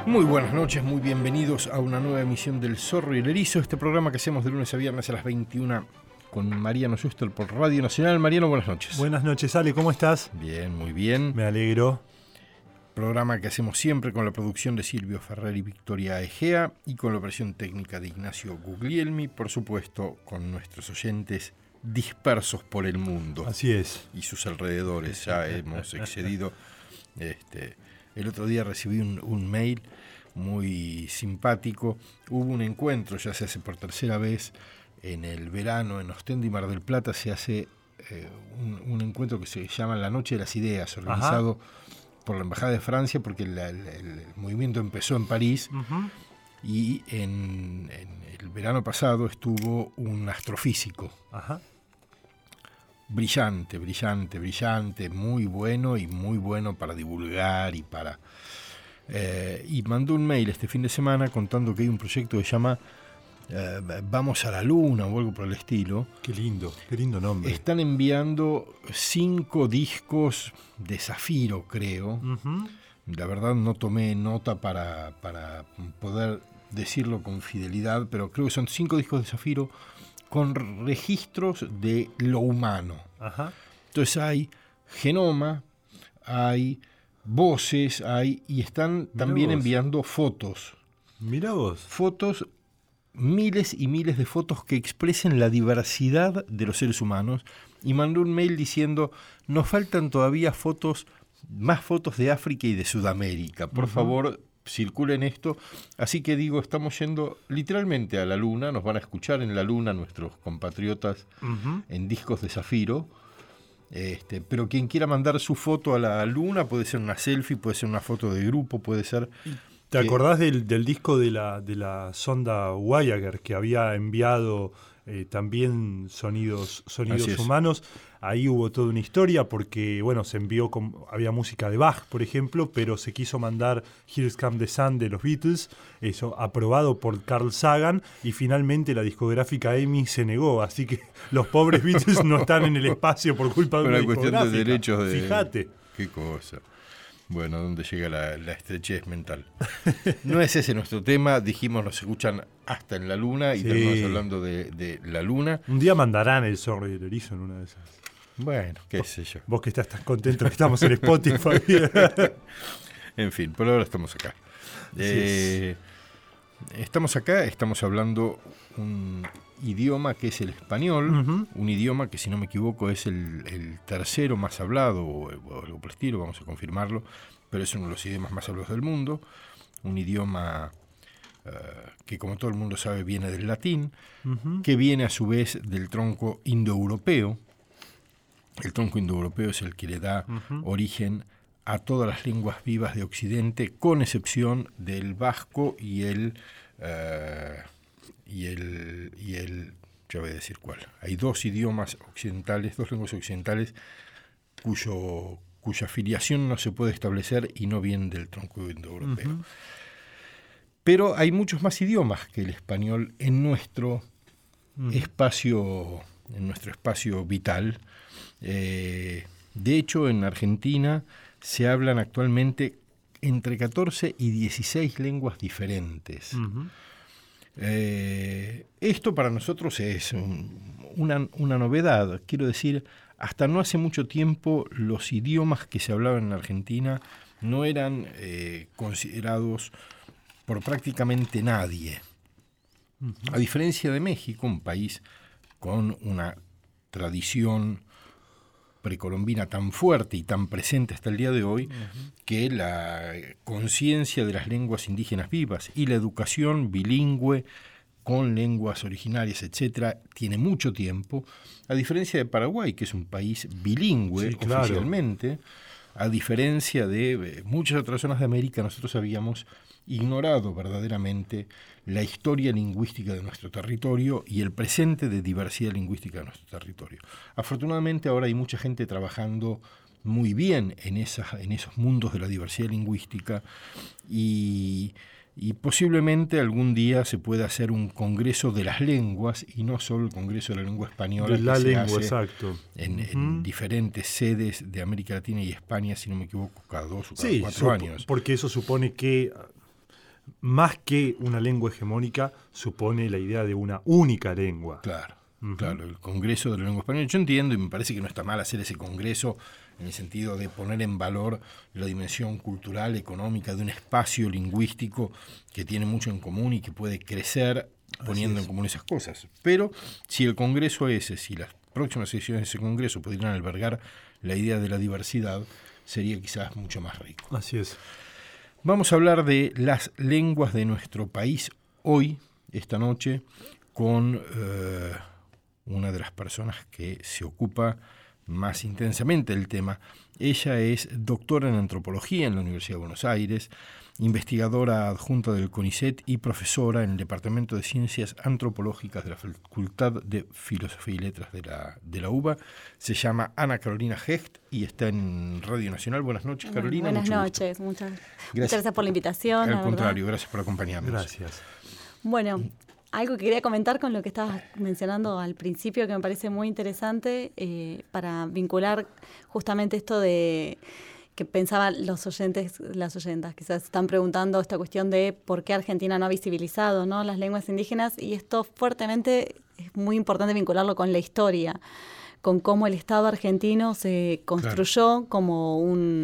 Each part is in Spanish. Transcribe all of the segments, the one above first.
Muy buenas noches, muy bienvenidos a una nueva emisión del Zorro y el Erizo, este programa que hacemos de lunes a viernes a las 21 con Mariano Schuster por Radio Nacional. Mariano, buenas noches. Buenas noches, Ale, ¿cómo estás? Bien, muy bien. Me alegro. Programa que hacemos siempre con la producción de Silvio Ferrer y Victoria Egea y con la operación técnica de Ignacio Guglielmi, por supuesto con nuestros oyentes dispersos por el mundo. Así es. Y sus alrededores. Ya hemos excedido. El otro día recibí un mail muy simpático. Hubo un encuentro, ya se hace por tercera vez en el verano en Ostende y Mar del Plata. Se hace un encuentro que se llama La Noche de las Ideas, organizado por la Embajada de Francia, porque el movimiento empezó en París. Y en el verano pasado estuvo un astrofísico. Brillante, muy bueno para divulgar y mandó un mail este fin de semana contando que hay un proyecto que se llama Vamos a la Luna o algo por el estilo. Qué lindo nombre. Están enviando 5 discos de zafiro, creo. La verdad no tomé nota para poder decirlo con fidelidad, pero creo que son 5 discos de zafiro con registros de lo humano. Entonces hay genoma, hay voces, y están también enviando fotos. Mirá vos. Fotos, miles y miles de fotos que expresen la diversidad de los seres humanos. Y mandó un mail diciendo, nos faltan todavía más fotos de África y de Sudamérica. Por favor, circulen esto. Así que digo, estamos yendo literalmente a la Luna. Nos van a escuchar en la Luna nuestros compatriotas en discos de zafiro. Pero quien quiera mandar su foto a la Luna, puede ser una selfie, puede ser una foto de grupo, puede ser... ¿Te acordás del disco de la sonda Voyager que había enviado también sonidos humanos? Ahí hubo toda una historia porque, se envió, había música de Bach, por ejemplo, pero se quiso mandar Here Comes the Sun de los Beatles, eso aprobado por Carl Sagan, y finalmente la discográfica EMI se negó, así que los pobres Beatles no están en el espacio por culpa de una cuestión discográfica. De derechos de... Fíjate. Qué cosa. Bueno, ¿dónde llega la estrechez mental? No es ese nuestro tema, dijimos nos escuchan hasta en la Luna y terminamos hablando de la Luna. Un día mandarán el Zorro y el Erizo en una de esas. Bueno, qué sé yo. Vos que estás tan contento que estamos en Spotify. En fin, por ahora estamos acá. Estamos acá, estamos hablando un idioma que es el español, un idioma que, si no me equivoco, es el tercero más hablado, o algo por el estilo, vamos a confirmarlo, pero es uno de los idiomas más hablados del mundo, un idioma que, como todo el mundo sabe, viene del latín, que viene a su vez del tronco indoeuropeo. El tronco indoeuropeo es el que le da origen a todas las lenguas vivas de Occidente, con excepción del vasco y el ya voy a decir cuál. Hay 2 idiomas occidentales, 2 lenguas occidentales cuya filiación no se puede establecer y no vienen del tronco indoeuropeo. Pero hay muchos más idiomas que el español en nuestro espacio vital. De hecho, en Argentina se hablan actualmente entre 14 y 16 lenguas diferentes. Esto para nosotros es una novedad. Quiero decir, hasta no hace mucho tiempo los idiomas que se hablaban en Argentina no eran considerados por prácticamente nadie. A diferencia de México, un país con una tradición precolombina tan fuerte y tan presente hasta el día de hoy, que la conciencia de las lenguas indígenas vivas y la educación bilingüe con lenguas originarias, etcétera, tiene mucho tiempo, a diferencia de Paraguay, que es un país bilingüe oficialmente. A diferencia de muchas otras zonas de América, nosotros habíamos ignorado verdaderamente la historia lingüística de nuestro territorio y el presente de diversidad lingüística de nuestro territorio. Afortunadamente ahora hay mucha gente trabajando muy bien en esos mundos de la diversidad lingüística y posiblemente algún día se pueda hacer un congreso de las lenguas y no solo el congreso de la lengua española, de la que lengua, se hace exacto. en diferentes sedes de América Latina y España, si no me equivoco, cada 2 o cada 4 años. Porque eso supone que más que una lengua hegemónica, supone la idea de una única lengua. Claro, claro, el Congreso de la Lengua Española. Yo entiendo y me parece que no está mal hacer ese congreso en el sentido de poner en valor la dimensión cultural, económica de un espacio lingüístico que tiene mucho en común y que puede crecer poniendo en común esas cosas. Pero si el Congreso ese, si las próximas sesiones de ese Congreso pudieran albergar la idea de la diversidad, sería quizás mucho más rico. Así es. Vamos a hablar de las lenguas de nuestro país hoy, esta noche, con una de las personas que se ocupa más intensamente del tema. Ella es doctora en antropología en la Universidad de Buenos Aires, investigadora adjunta del CONICET y profesora en el Departamento de Ciencias Antropológicas de la Facultad de Filosofía y Letras de la UBA. Se llama Ana Carolina Hecht y está en Radio Nacional. Buenas noches, Carolina. Buenas noches, muchas gracias por la invitación. Al contrario, gracias por acompañarnos. Gracias. Bueno, algo que quería comentar con lo que estabas mencionando al principio que me parece muy interesante para vincular justamente esto de que pensaban los oyentes, las oyentas, que se están preguntando esta cuestión de por qué Argentina no ha visibilizado, ¿no?, las lenguas indígenas, y esto fuertemente es muy importante vincularlo con la historia, con cómo el Estado argentino se construyó como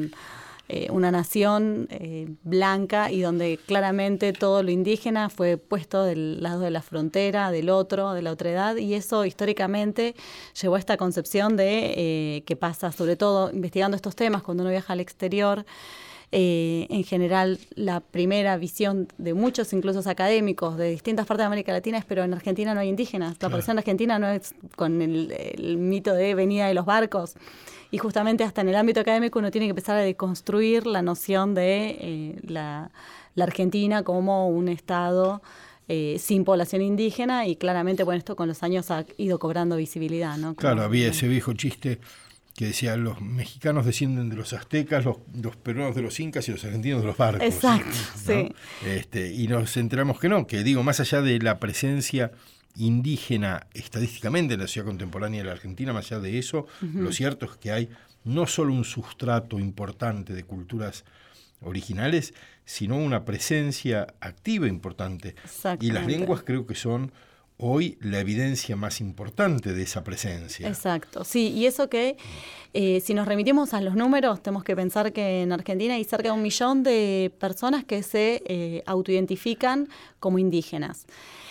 una nación blanca y donde claramente todo lo indígena fue puesto del lado de la frontera, del otro, de la otredad, y eso históricamente llevó a esta concepción de que pasa, sobre todo investigando estos temas cuando uno viaja al exterior. En general, la primera visión de muchos, incluso académicos de distintas partes de América Latina, es pero en Argentina no hay indígenas. La aparición de Argentina no es con el mito de venida de los barcos. Y justamente hasta en el ámbito académico uno tiene que empezar a deconstruir la noción de la Argentina como un estado sin población indígena, y claramente, bueno, esto con los años ha ido cobrando visibilidad, ¿no? Claro, había ese viejo chiste que decía: los mexicanos descienden de los aztecas, los peruanos de los incas y los argentinos de los barcos. Exacto, ¿no? sí. Y nos enteramos que no, que digo, más allá de la presencia indígena estadísticamente en la sociedad contemporánea de la Argentina, más allá de eso, lo cierto es que hay no solo un sustrato importante de culturas originales, sino una presencia activa importante. Y las lenguas creo que son hoy la evidencia más importante de esa presencia. Exacto, sí, y eso que si nos remitimos a los números, tenemos que pensar que en Argentina hay cerca de 1 millón de personas que se autoidentifican como indígenas.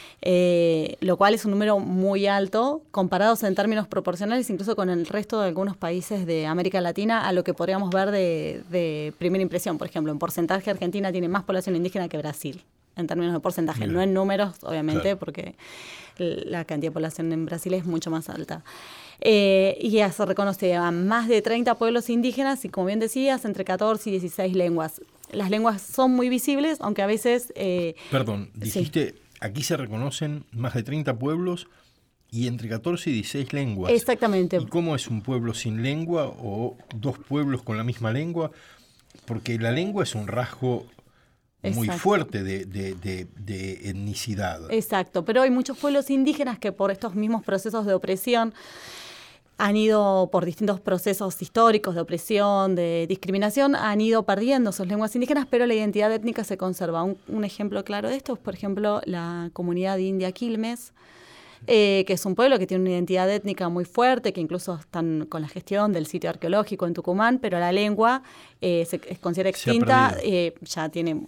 Lo cual es un número muy alto, comparados en términos proporcionales incluso con el resto de algunos países de América Latina, a lo que podríamos ver de primera impresión. Por ejemplo, en porcentaje Argentina tiene más población indígena que Brasil, en términos de porcentaje, no en números, obviamente, claro, porque la cantidad de población en Brasil es mucho más alta. Y ya se reconoce a más de 30 pueblos indígenas y, como bien decías, entre 14 y 16 lenguas. Las lenguas son muy visibles, aunque a veces... Perdón, dijiste... Sí. Aquí se reconocen más de 30 pueblos y entre 14 y 16 lenguas. Exactamente. ¿Y cómo es un pueblo sin lengua o 2 pueblos con la misma lengua? Porque la lengua es un rasgo muy fuerte de etnicidad. Exacto, pero hay muchos pueblos indígenas que por estos mismos procesos de opresión han ido, por distintos procesos históricos de opresión, de discriminación, han ido perdiendo sus lenguas indígenas, pero la identidad étnica se conserva. Un ejemplo claro de esto es, por ejemplo, la comunidad india Quilmes, que es un pueblo que tiene una identidad étnica muy fuerte, que incluso están con la gestión del sitio arqueológico en Tucumán, pero la lengua se considera extinta, ya tiene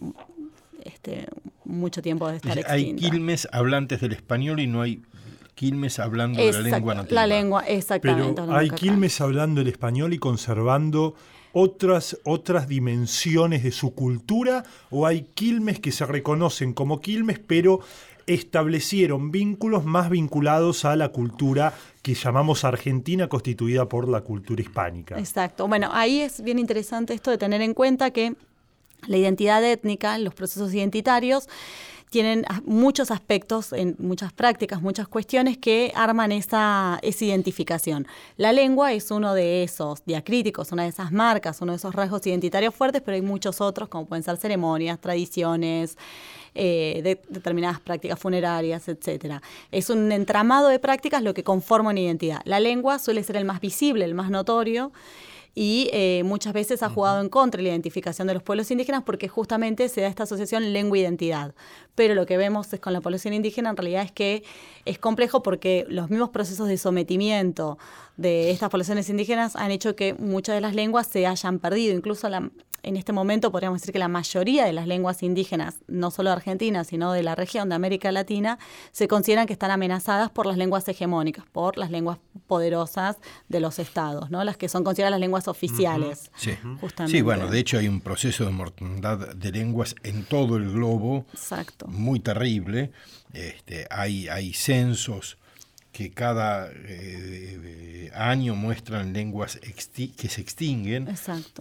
mucho tiempo de estar extinta. Hay Quilmes hablantes del español y no hay Quilmes hablando de la lengua nativa. La lengua, exactamente. Pero hay Quilmes hablando el español y conservando otras dimensiones de su cultura, o hay Quilmes que se reconocen como Quilmes, pero establecieron vínculos más vinculados a la cultura que llamamos Argentina, constituida por la cultura hispánica. Exacto. Bueno, ahí es bien interesante esto de tener en cuenta que la identidad étnica, los procesos identitarios, tienen muchos aspectos, en muchas prácticas, muchas cuestiones que arman esa identificación. La lengua es uno de esos diacríticos, una de esas marcas, uno de esos rasgos identitarios fuertes, pero hay muchos otros, como pueden ser ceremonias, tradiciones, determinadas prácticas funerarias, etcétera. Es un entramado de prácticas lo que conforma una identidad. La lengua suele ser el más visible, el más notorio, y muchas veces ha jugado en contra de la identificación de los pueblos indígenas porque justamente se da esta asociación lengua-identidad. Pero lo que vemos es con la población indígena en realidad es que es complejo porque los mismos procesos de sometimiento de estas poblaciones indígenas han hecho que muchas de las lenguas se hayan perdido. Incluso en este momento podríamos decir que la mayoría de las lenguas indígenas, no solo de Argentina, sino de la región de América Latina, se consideran que están amenazadas por las lenguas hegemónicas, por las lenguas poderosas de los estados, ¿no? Las que son consideradas las lenguas oficiales. Sí. Justamente. Sí, bueno, de hecho hay un proceso de mortandad de lenguas en todo el globo. Exacto. Muy terrible. Hay censos que cada año muestran lenguas que se extinguen. Exacto.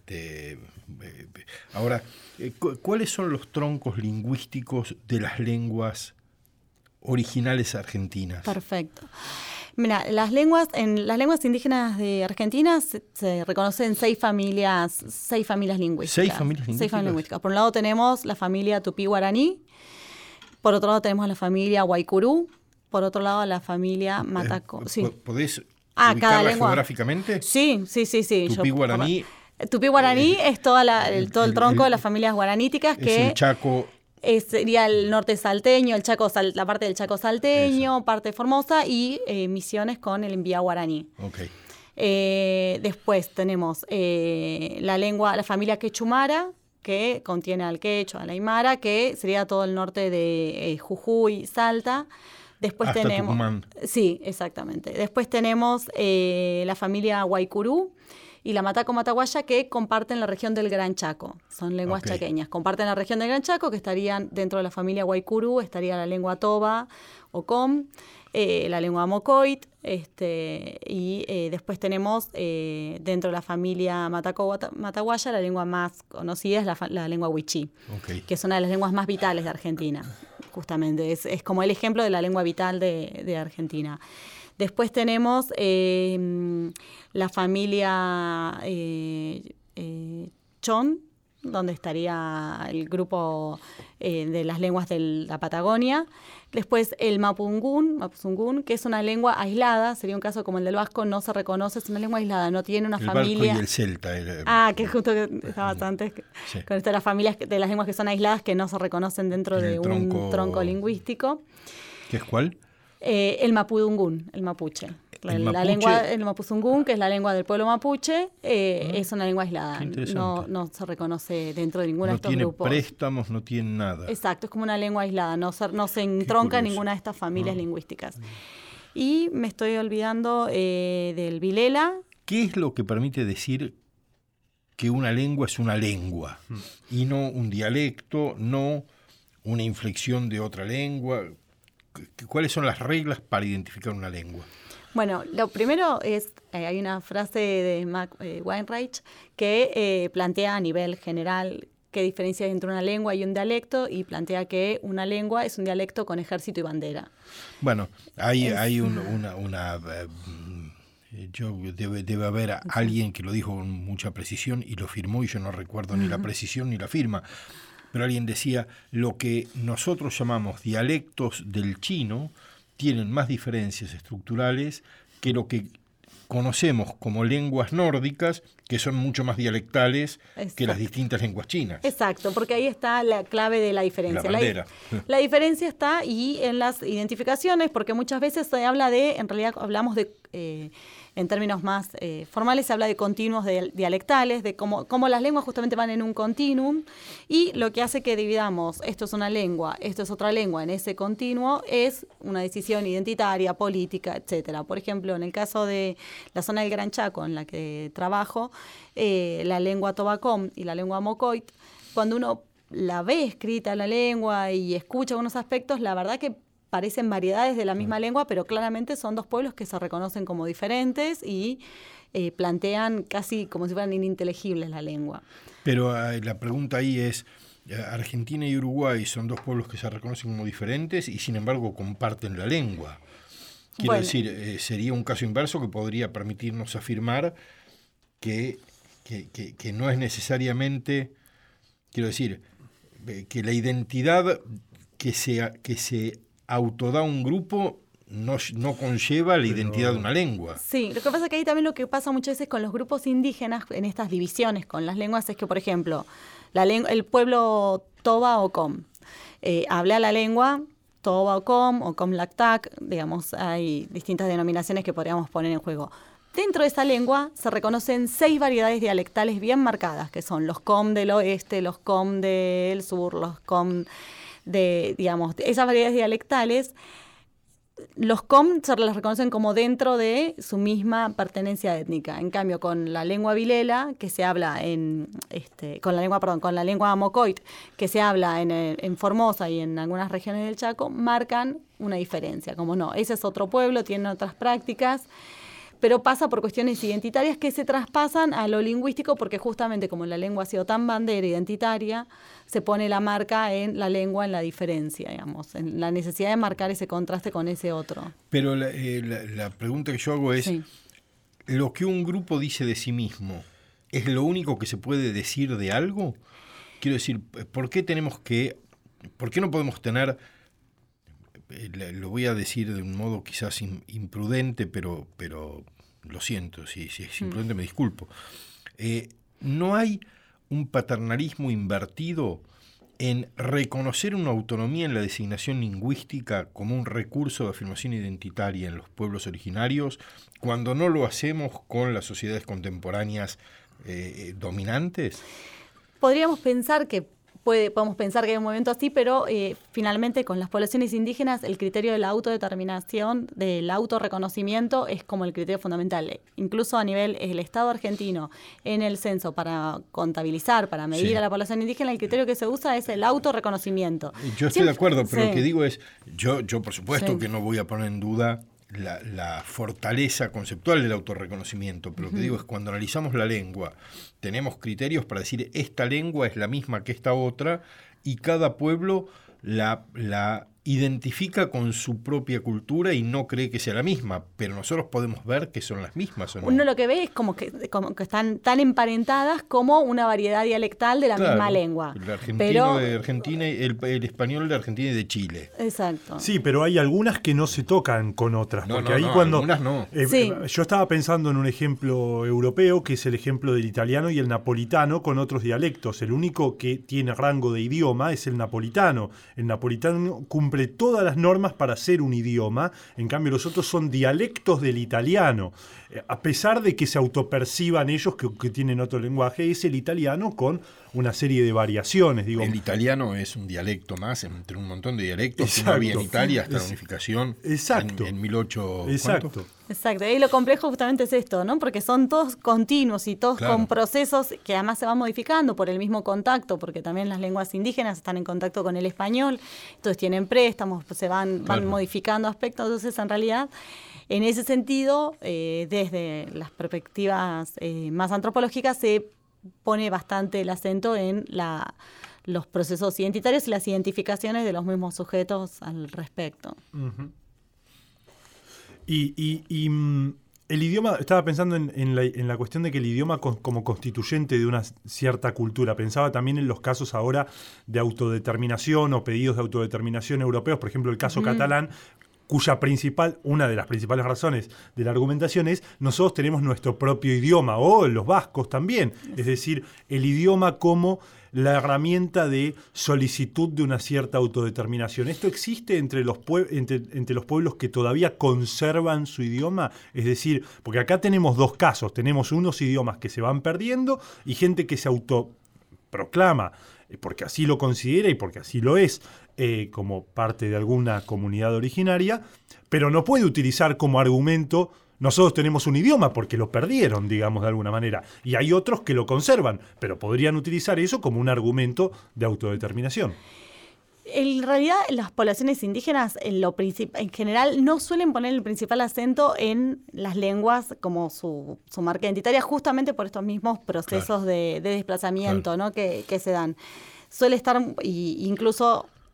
Ahora, ¿cuáles son los troncos lingüísticos de las lenguas originales argentinas? Perfecto. Mira, las lenguas indígenas de Argentina se reconocen seis familias lingüísticas. ¿Seis familias lingüísticas? Por un lado tenemos la familia tupí-guaraní, por otro lado tenemos la familia guaycurú, por otro lado la familia mataco. Sí. ¿Podés ubicarla geográficamente? Sí. Tupí-guaraní. Tupí-guaraní es todo el tronco de las familias guaraníticas que... Es el Chaco... sería el norte salteño, el Chaco, la parte del Chaco salteño, eso. Parte de Formosa y misiones con el Imbía guaraní. Okay. Después tenemos la familia quechumara, que contiene al quechua, al aymara, que sería todo el norte de Jujuy, Salta. Después hasta tenemos Tucumán. Sí, exactamente. Después tenemos la familia guaycurú y la mataco-mataguaya, que comparten la región del Gran Chaco. Son lenguas chaqueñas. Comparten la región del Gran Chaco, que estarían dentro de la familia guaycurú, estaría la lengua toba o com, la lengua mocoit, y después tenemos dentro de la familia mataco-mataguaya, la lengua más conocida es la lengua wichí, que es una de las lenguas más vitales de Argentina, justamente. Es como el ejemplo de la lengua vital de Argentina. Después tenemos la familia Chon, donde estaría el grupo de las lenguas de la Patagonia. Después el Mapuzungún, que es una lengua aislada, sería un caso como el del vasco, no se reconoce, es una lengua aislada, no tiene una familia... El vasco y el celta. Que justo que estabas antes, sí. Con esto de las familias de las lenguas que son aisladas, que no se reconocen dentro de un tronco lingüístico. ¿Qué es cuál? El Mapudungún, el mapuche. La lengua, el Mapuzungún, que es la lengua del pueblo mapuche, es una lengua aislada. No se reconoce dentro de ninguna de estos grupos. No tiene préstamos, no tiene nada. Exacto, es como una lengua aislada, no se entronca en ninguna de estas familias lingüísticas. Y me estoy olvidando del vilela. ¿Qué es lo que permite decir que una lengua es una lengua y no un dialecto, no una inflexión de otra lengua? ¿Cuáles son las reglas para identificar una lengua? Bueno, lo primero es, hay una frase de Mac Weinreich que plantea a nivel general qué diferencia hay entre una lengua y un dialecto, y plantea que una lengua es un dialecto con ejército y bandera. Bueno, hay debe haber alguien que lo dijo con mucha precisión y lo firmó, y yo no recuerdo ni la precisión ni la firma. Pero alguien decía, lo que nosotros llamamos dialectos del chino tienen más diferencias estructurales que lo que conocemos como lenguas nórdicas, que son mucho más dialectales que las distintas lenguas chinas. Exacto, porque ahí está la clave de la diferencia. La diferencia está y en las identificaciones, porque muchas veces se habla en realidad hablamos de... en términos más formales se habla de continuos dialectales, de cómo las lenguas justamente van en un continuum, y lo que hace que dividamos esto es una lengua, esto es otra lengua en ese continuo es una decisión identitaria, política, etcétera. Por ejemplo, en el caso de la zona del Gran Chaco en la que trabajo, la lengua tobacom y la lengua mocoit, cuando uno la ve escrita la lengua y escucha algunos aspectos, la verdad que parecen variedades de la misma lengua, pero claramente son dos pueblos que se reconocen como diferentes y plantean casi como si fueran ininteligibles la lengua. Pero la pregunta ahí es, Argentina y Uruguay son dos pueblos que se reconocen como diferentes y sin embargo comparten la lengua. Quiero decir, sería un caso inverso que podría permitirnos afirmar que no es necesariamente, quiero decir, que la identidad que se autoda un grupo no conlleva la identidad de una lengua. Sí, lo que pasa es que ahí también lo que pasa muchas veces con los grupos indígenas en estas divisiones con las lenguas es que, por ejemplo, el pueblo Toba o Com habla la lengua Toba o Com Lactac, digamos, hay distintas denominaciones que podríamos poner en juego. Dentro de esa lengua se reconocen 6 variedades dialectales bien marcadas, que son los Com del oeste, los Com del sur, los Com de, digamos, esas variedades dialectales. Los Com se las reconocen como dentro de su misma pertenencia étnica. En cambio, con la lengua vilela, que se habla con la lengua mocoit, que se habla en Formosa y en algunas regiones del Chaco, marcan una diferencia. Como no, ese es otro pueblo, tienen otras prácticas, pero pasa por cuestiones identitarias que se traspasan a lo lingüístico, porque justamente como la lengua ha sido tan bandera identitaria, se pone la marca en la lengua, en la diferencia, digamos, en la necesidad de marcar ese contraste con ese otro. Pero la pregunta que yo hago es, sí, ¿lo que un grupo dice de sí mismo es lo único que se puede decir de algo? Quiero decir, ¿por qué no podemos tener, lo voy a decir de un modo quizás imprudente, pero lo siento, si es imprudente me disculpo, no hay un paternalismo invertido en reconocer una autonomía en la designación lingüística como un recurso de afirmación identitaria en los pueblos originarios, cuando no lo hacemos con las sociedades contemporáneas dominantes? Podemos pensar que hay un movimiento así, pero finalmente con las poblaciones indígenas el criterio de la autodeterminación, del autorreconocimiento, es como el criterio fundamental. Incluso a nivel del Estado argentino, en el censo, para contabilizar, para medir a la población indígena, el criterio que se usa es el autorreconocimiento. Yo estoy de acuerdo, pero lo que digo es, yo por supuesto que no voy a poner en duda la fortaleza conceptual del autorreconocimiento, pero lo que digo es, cuando analizamos la lengua, tenemos criterios para decir esta lengua es la misma que esta otra, y cada pueblo la identifica con su propia cultura y no cree que sea la misma, pero nosotros podemos ver que son las mismas, ¿o no? Uno lo que ve es como que están tan emparentadas como una variedad dialectal de la misma lengua. El argentino de Argentina, el español de Argentina y de Chile. Exacto. Sí, pero hay algunas que no se tocan con otras, algunas no. Yo estaba pensando en un ejemplo europeo, que es el ejemplo del italiano y el napolitano con otros dialectos. El único que tiene rango de idioma es el napolitano. El napolitano cumple todas las normas para ser un idioma, en cambio los otros son dialectos del italiano. A pesar de que se autoperciban ellos que tienen otro lenguaje, es el italiano con una serie de variaciones. El italiano es un dialecto más entre un montón de dialectos. Exacto. Que no había en Italia hasta la unificación. Exacto. En 1800. Exacto. Exacto, y lo complejo justamente es esto, ¿no? Porque son todos continuos y todos con procesos que además se van modificando por el mismo contacto, porque también las lenguas indígenas están en contacto con el español, entonces tienen préstamos, se van modificando aspectos. Entonces, en realidad, en ese sentido, desde las perspectivas más antropológicas, se pone bastante el acento en los procesos identitarios y las identificaciones de los mismos sujetos al respecto. Uh-huh. Y el idioma, estaba pensando en la cuestión de que el idioma como constituyente de una cierta cultura. Pensaba también en los casos ahora de autodeterminación o pedidos de autodeterminación europeos, por ejemplo el caso catalán, una de las principales razones de la argumentación es: nosotros tenemos nuestro propio idioma, o los vascos también, es decir, el idioma como la herramienta de solicitud de una cierta autodeterminación. ¿Esto existe entre los pueblos que todavía conservan su idioma? Es decir, porque acá tenemos dos casos, tenemos unos idiomas que se van perdiendo y gente que se autoproclama, porque así lo considera y porque así lo es, como parte de alguna comunidad originaria, pero no puede utilizar como argumento: nosotros tenemos un idioma, porque lo perdieron, digamos, de alguna manera. Y hay otros que lo conservan, pero podrían utilizar eso como un argumento de autodeterminación. En realidad, las poblaciones indígenas, en general, no suelen poner el principal acento en las lenguas como su marca identitaria, justamente por estos mismos procesos de desplazamiento, ¿no? que se dan. Suele estar, incluso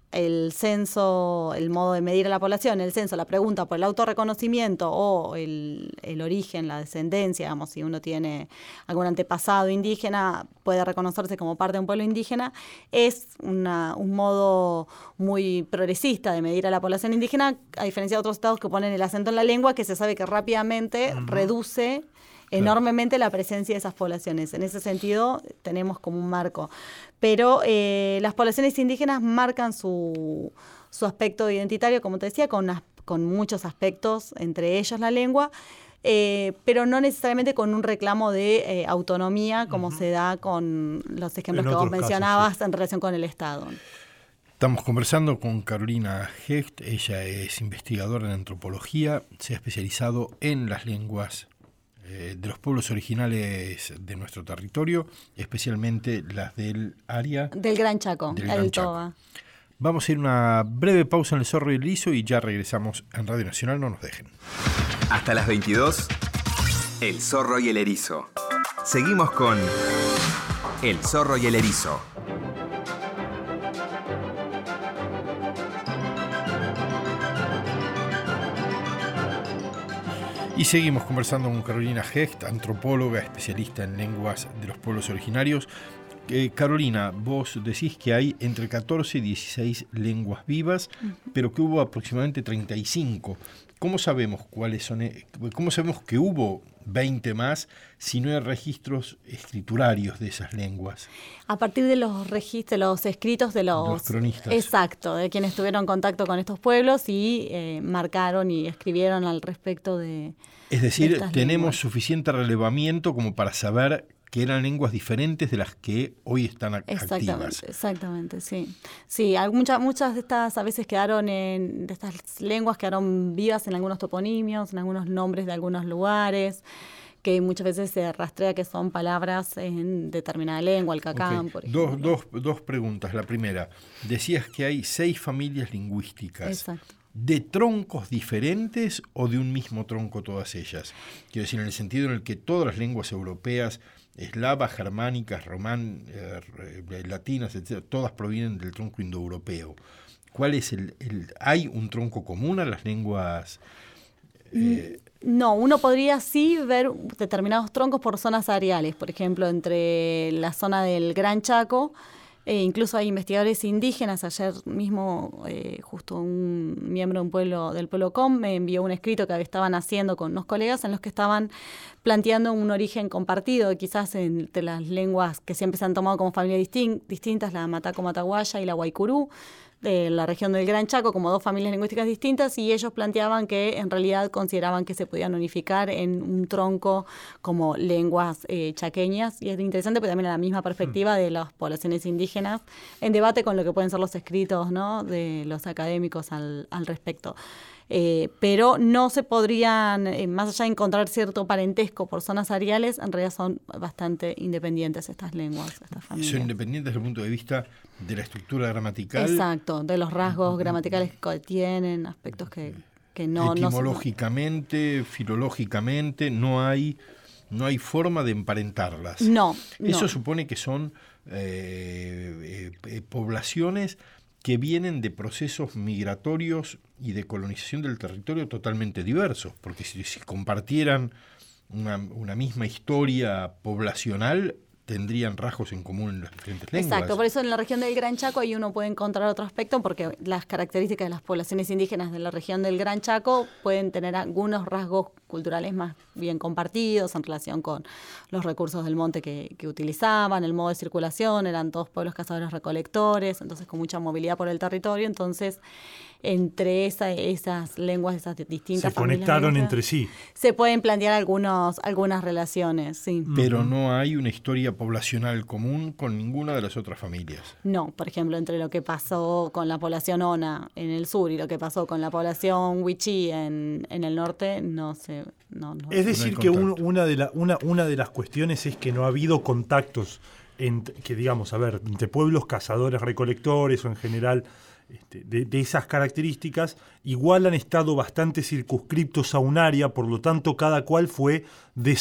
el censo, el modo de medir a la población, el censo, la pregunta por el autorreconocimiento o el origen, la descendencia, digamos, si uno tiene algún antepasado indígena, puede reconocerse como parte de un pueblo indígena, es un modo muy progresista de medir a la población indígena, a diferencia de otros estados que ponen el acento en la lengua, que se sabe que rápidamente reduce enormemente la presencia de esas poblaciones. En ese sentido, tenemos como un marco. Pero las poblaciones indígenas marcan su aspecto identitario, como te decía, con muchos aspectos, entre ellos la lengua, pero no necesariamente con un reclamo de autonomía, como se da con los ejemplos que vos mencionabas en relación con el Estado. Estamos conversando con Carolina Hecht. Ella es investigadora en antropología, se ha especializado en las lenguas de los pueblos originales de nuestro territorio, especialmente las del área del Gran Chaco, el Toba. Vamos a ir a una breve pausa en El Zorro y el Erizo y ya regresamos en Radio Nacional, no nos dejen. Hasta las 22, El Zorro y el Erizo. Seguimos con El Zorro y el Erizo. Y seguimos conversando con Carolina Hecht, antropóloga, especialista en lenguas de los pueblos originarios. Carolina, vos decís que hay entre 14 y 16 lenguas vivas, pero que hubo aproximadamente 35. ¿Cómo sabemos cuáles son? ¿Cómo sabemos que hubo 20 más si no hay registros escriturarios de esas lenguas? A partir de los registros, los escritos de los cronistas. Exacto, de quienes tuvieron contacto con estos pueblos y marcaron y escribieron al respecto de. Es decir, de tenemos lenguas. Suficiente relevamiento como para saber que eran lenguas diferentes de las que hoy están activas. Exactamente, sí. Sí, muchas de estas a veces de estas lenguas quedaron vivas en algunos toponimios, en algunos nombres de algunos lugares, que muchas veces se rastrea que son palabras en determinada lengua, el cacán, por ejemplo. Dos preguntas. La primera, decías que hay 6 familias lingüísticas. Exacto. ¿De troncos diferentes o de un mismo tronco todas ellas? Quiero decir, en el sentido en el que todas las lenguas europeas, eslavas, germánicas, latinas, etc., todas provienen del tronco indoeuropeo. ¿Cuál es ¿hay un tronco común a las lenguas? No, uno podría sí ver determinados troncos por zonas areales, por ejemplo, entre la zona del Gran Chaco. Incluso hay investigadores indígenas. Ayer mismo justo un miembro del pueblo Com me envió un escrito que estaban haciendo con unos colegas en los que estaban planteando un origen compartido, quizás entre las lenguas que siempre se han tomado como familias distintas, la mataco-mataguaya y la guaycurú, de la región del Gran Chaco, como 2 familias lingüísticas distintas, y ellos planteaban que en realidad consideraban que se podían unificar en un tronco como lenguas chaqueñas, y es interesante porque también a la misma perspectiva de las poblaciones indígenas, en debate con lo que pueden ser los escritos, ¿no?, de los académicos al respecto. Pero no se podrían, más allá de encontrar cierto parentesco por zonas areales, en realidad son bastante independientes estas lenguas, estas familias. Son independientes desde el punto de vista de la estructura gramatical. Exacto, de los rasgos gramaticales que tienen, aspectos que no... Etimológicamente, filológicamente, no hay forma de emparentarlas. No. Eso supone que son poblaciones que vienen de procesos migratorios y de colonización del territorio totalmente diversos, porque si compartieran una misma historia poblacional, tendrían rasgos en común en las diferentes lenguas. Exacto, por eso en la región del Gran Chaco ahí uno puede encontrar otro aspecto, porque las características de las poblaciones indígenas de la región del Gran Chaco pueden tener algunos rasgos culturales más bien compartidos en relación con los recursos del monte que utilizaban, el modo de circulación, eran todos pueblos cazadores recolectores, entonces con mucha movilidad por el territorio, entonces entre esas lenguas, esas distintas se conectaron entre sí. Se pueden plantear algunas relaciones, sí. Pero no hay una historia poblacional común con ninguna de las otras familias. No, por ejemplo, entre lo que pasó con la población Ona en el sur y lo que pasó con la población Wichí en el norte, no se... No, es decir, que una de las cuestiones es que no ha habido contactos entre pueblos cazadores recolectores o en general de esas características, igual han estado bastante circunscriptos a un área, por lo tanto cada cual fue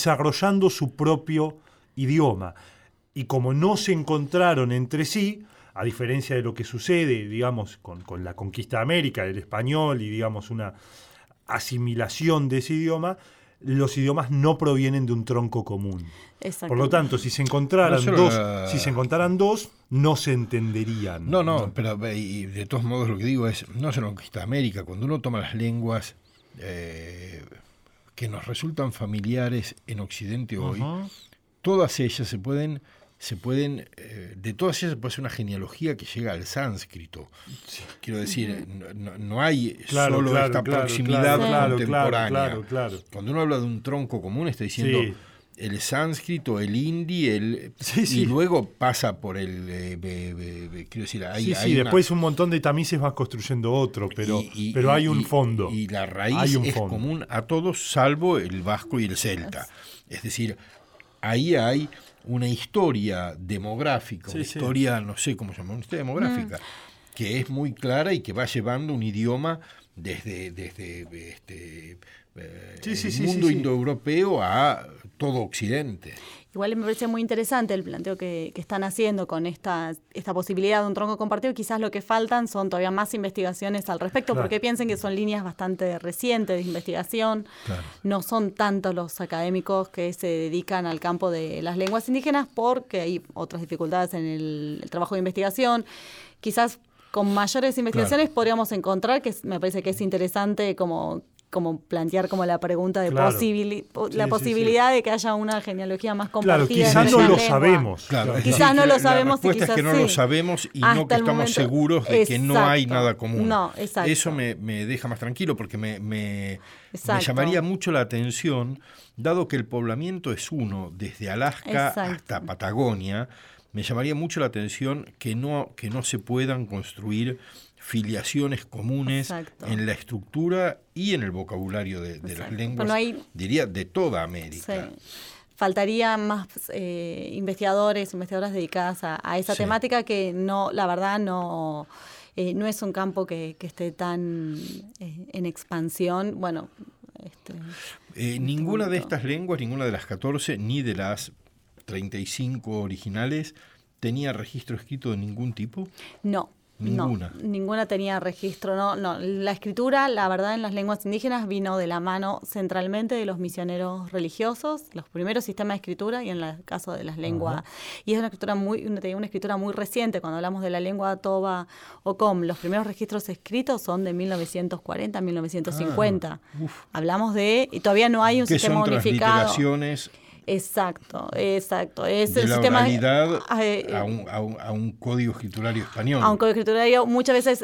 desarrollando su propio idioma. Y como no se encontraron entre sí, a diferencia de lo que sucede, digamos, con la conquista de América, el español y, digamos, una asimilación de ese idioma, los idiomas no provienen de un tronco común. Por lo tanto, si se encontraran dos, no se entenderían. No, pero y de todos modos lo que digo es, no se conquista América. Cuando uno toma las lenguas que nos resultan familiares en Occidente hoy, todas ellas se pueden de todas ellas se puede hacer una genealogía que llega al sánscrito. Sí. Quiero decir, no hay solo esta proximidad contemporánea. Cuando uno habla de un tronco común, está diciendo el sánscrito, el hindi, y luego pasa por el... quiero decir, hay después un montón de tamices vas construyendo otro, pero hay un fondo. Y la raíz es común a todos, salvo el vasco y el celta. Es decir, ahí hay una historia demográfica, una historia, no sé cómo se llama, una historia demográfica, que es muy clara y que va llevando un idioma desde el mundo indoeuropeo a todo Occidente. Igual me parece muy interesante el planteo que están haciendo con esta posibilidad de un tronco compartido. Quizás lo que faltan son todavía más investigaciones al respecto, porque piensen que son líneas bastante recientes de investigación. Claro. No son tantos los académicos que se dedican al campo de las lenguas indígenas, porque hay otras dificultades en el trabajo de investigación. Quizás con mayores investigaciones podríamos encontrar, que me parece que es interesante como plantear como la pregunta de posibilidad de que haya una genealogía más compartida. Claro, quizás no lo sabemos. Quizás no lo sabemos. La respuesta es que no lo sabemos y no que estamos seguros de que no hay nada común. No, exacto. Eso me deja más tranquilo porque me llamaría mucho la atención, dado que el poblamiento es uno, desde Alaska hasta Patagonia, me llamaría mucho la atención que no se puedan construir filiaciones comunes en la estructura y en el vocabulario de las lenguas, diría, de toda América. Sí. Faltaría más investigadoras dedicadas a esa temática que la verdad no es un campo que esté tan en expansión. Bueno, ninguna de estas lenguas, ninguna de las 14, ni de las 35 originales, ¿tenía registro escrito de ningún tipo? No. Ninguna. No, ninguna tenía registro, no. La escritura, la verdad, en las lenguas indígenas vino de la mano centralmente de los misioneros religiosos, los primeros sistemas de escritura, y en el caso de las lenguas. Y es una escritura muy reciente. Cuando hablamos de la lengua toba o com, los primeros registros escritos son de 1940, 1950. Hablamos y todavía no hay un sistema unificado. Transliteraciones. Exacto. Es de el la sistema oralidad a un código escriturario español. A un código escriturario muchas veces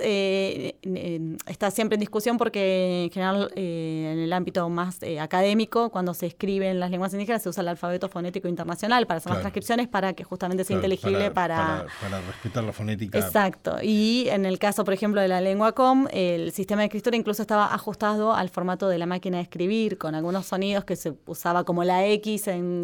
está siempre en discusión porque en general en el ámbito más académico, cuando se escribe en las lenguas indígenas se usa el alfabeto fonético internacional para hacer las transcripciones para que justamente sea inteligible para respetar la fonética. Exacto. Y en el caso, por ejemplo, de la lengua com, el sistema de escritura incluso estaba ajustado al formato de la máquina de escribir, con algunos sonidos que se usaba como la X en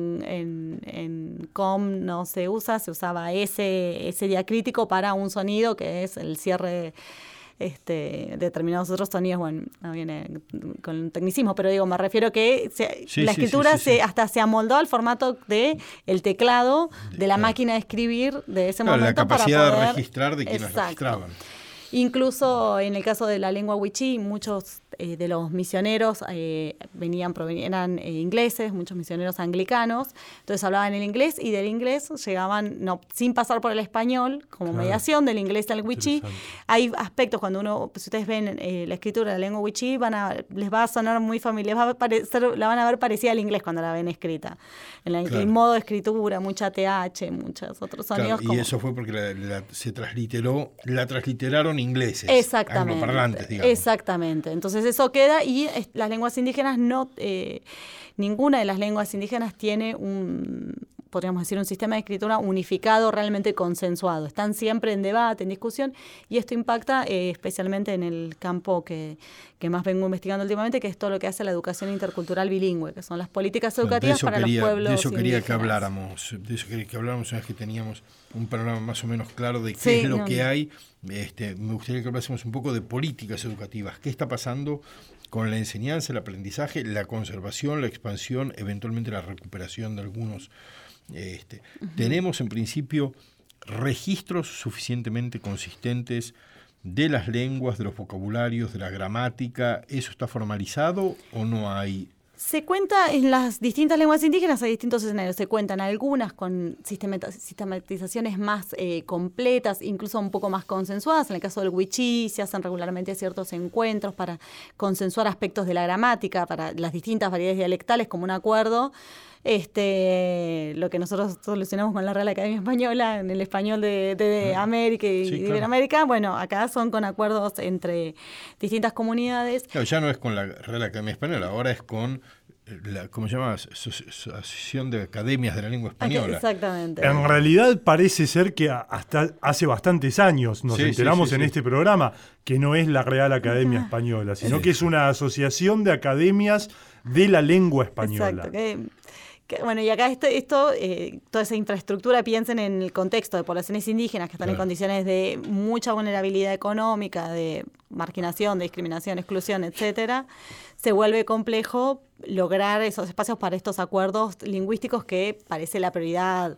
com no se usaba ese diacrítico para un sonido que es el cierre de determinados otros sonidos. Bueno, no viene con un tecnicismo, pero digo, me refiero que la escritura hasta se amoldó al formato de el teclado de la máquina de escribir de ese momento. La capacidad de registrar de quienes registraban. Incluso en el caso de la lengua wichí, muchos de los misioneros eran ingleses, muchos misioneros anglicanos, entonces hablaban el inglés y del inglés llegaban, sin pasar por el español, como mediación del inglés al wichí. Hay aspectos cuando si ustedes ven la escritura de la lengua wichí, les va a sonar muy familiar, la van a ver parecida al inglés cuando la ven escrita. En el modo de escritura, mucha TH, muchos otros sonidos. Y eso fue porque la transliteraron ingleses, angloparlantes, digamos. Exactamente. Entonces eso queda y las lenguas indígenas ninguna de las lenguas indígenas tiene podríamos decir, un sistema de escritura unificado, realmente consensuado. Están siempre en debate, en discusión, y esto impacta especialmente en el campo que más vengo investigando últimamente, que es todo lo que hace la educación intercultural bilingüe, que son las políticas educativas para los pueblos De eso quería indígenas. que habláramos una vez que teníamos un panorama más o menos claro de qué es lo que hay. Me gustaría que hablásemos un poco de políticas educativas. ¿Qué está pasando con la enseñanza, el aprendizaje, la conservación, la expansión, eventualmente la recuperación de algunos? Tenemos en principio registros suficientemente consistentes de las lenguas, de los vocabularios, de la gramática? ¿Eso está formalizado o no hay? Se cuenta en las distintas lenguas indígenas, hay distintos escenarios. Se cuentan algunas con sistematizaciones más completas, incluso un poco más consensuadas. En el caso del wichí se hacen regularmente ciertos encuentros para consensuar aspectos de la gramática, para las distintas variedades dialectales como un acuerdo. Lo que nosotros solucionamos con la Real Academia Española en el español de América y de Iberoamérica, bueno, acá son con acuerdos entre distintas comunidades. Claro, ya no es con la Real Academia Española, ahora es con ¿cómo se llama? Asociación de Academias de la Lengua Española. Exactamente. En realidad parece ser que hasta hace bastantes años nos enteramos en este programa que no es la Real Academia Española, sino que es una asociación de academias de la lengua española. Exacto. Bueno, y acá toda esa infraestructura, piensen en el contexto de poblaciones indígenas que están en condiciones de mucha vulnerabilidad económica, de marginación, de discriminación, exclusión, etcétera, se vuelve complejo lograr esos espacios para estos acuerdos lingüísticos que parece la prioridad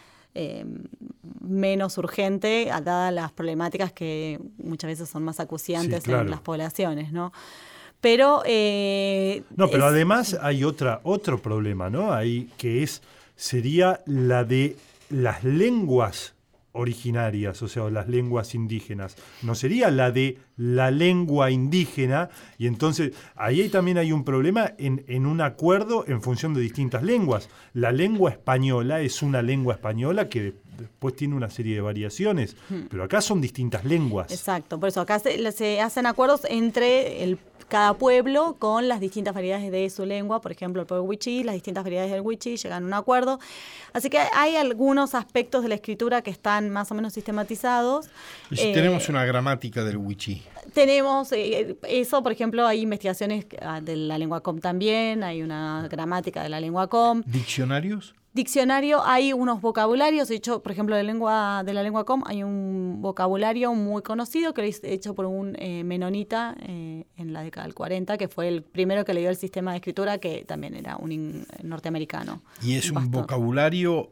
menos urgente, dadas las problemáticas que muchas veces son más acuciantes en las poblaciones, ¿no? Pero pero además hay otro problema, ¿no? Ahí sería la de las lenguas originarias, o sea, las lenguas indígenas. No sería la de la lengua indígena, y entonces ahí también hay un problema en un acuerdo en función de distintas lenguas. La lengua española es una lengua española que después tiene una serie de variaciones, pero acá son distintas lenguas. Exacto, por eso acá se hacen acuerdos entre cada pueblo con las distintas variedades de su lengua. Por ejemplo, el pueblo wichí, las distintas variedades del wichí llegan a un acuerdo. Así que hay algunos aspectos de la escritura que están más o menos sistematizados. ¿Y si tenemos una gramática del wichí? Tenemos eso, por ejemplo, hay investigaciones de la lengua com también, hay una gramática de la lengua com. ¿Diccionarios? Diccionario, hay unos vocabularios, hecho, por ejemplo, de la lengua com, hay un vocabulario muy conocido que es hecho por un menonita en la década del 40, que fue el primero que le dio el sistema de escritura, que también era un norteamericano. Y es un vocabulario,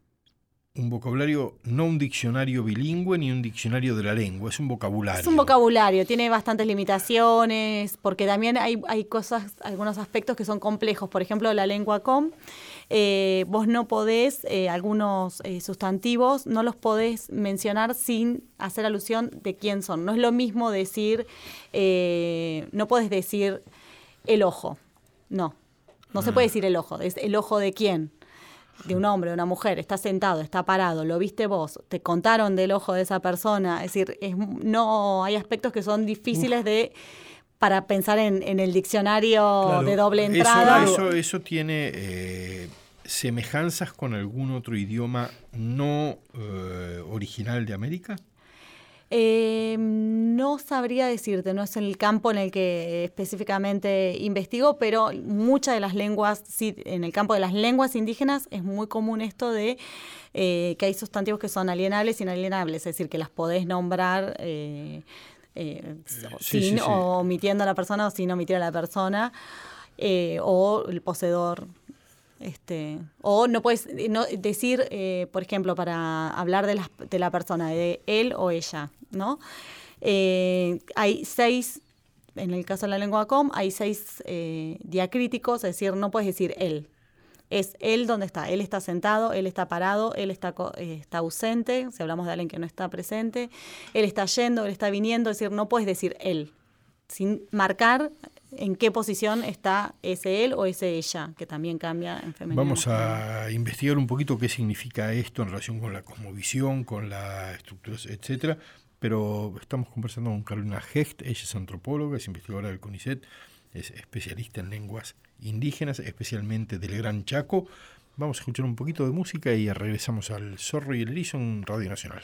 no un diccionario bilingüe ni un diccionario de la lengua, es un vocabulario. Es un vocabulario, tiene bastantes limitaciones, porque también hay algunos aspectos que son complejos. Por ejemplo, la lengua com, vos no podés, algunos sustantivos, no los podés mencionar sin hacer alusión de quién son. No es lo mismo decir, no podés decir el ojo, no se puede decir el ojo, es el ojo de quién. De un hombre, de una mujer, está sentado, está parado, lo viste vos, te contaron del ojo de esa persona. Es decir, hay aspectos que son difíciles para pensar en el diccionario de doble entrada. Eso tiene semejanzas con algún otro idioma no original de América. No sabría decirte, no es el campo en el que específicamente investigo, pero muchas de las lenguas, sí, en el campo de las lenguas indígenas es muy común esto de que hay sustantivos que son alienables e inalienables, es decir, que las podés nombrar o omitiendo a la persona o sin omitir a la persona, o el poseedor. O no puedes decir, por ejemplo, para hablar de la persona, de él o ella, ¿no? Hay 6, en el caso de la lengua com, hay 6 diacríticos, es decir, no puedes decir él. Es él donde está. Él está sentado, él está parado, él está ausente, si hablamos de alguien que no está presente, él está yendo, él está viniendo, es decir, no puedes decir él, sin marcar en qué posición está ese él o ese ella, que también cambia en femenino. Vamos a investigar un poquito qué significa esto en relación con la cosmovisión, con la estructura, etcétera. Pero estamos conversando con Carolina Hecht, ella es antropóloga, es investigadora del CONICET, es especialista en lenguas indígenas, especialmente del Gran Chaco. Vamos a escuchar un poquito de música y regresamos al Zorro y el Erizo en Radio Nacional.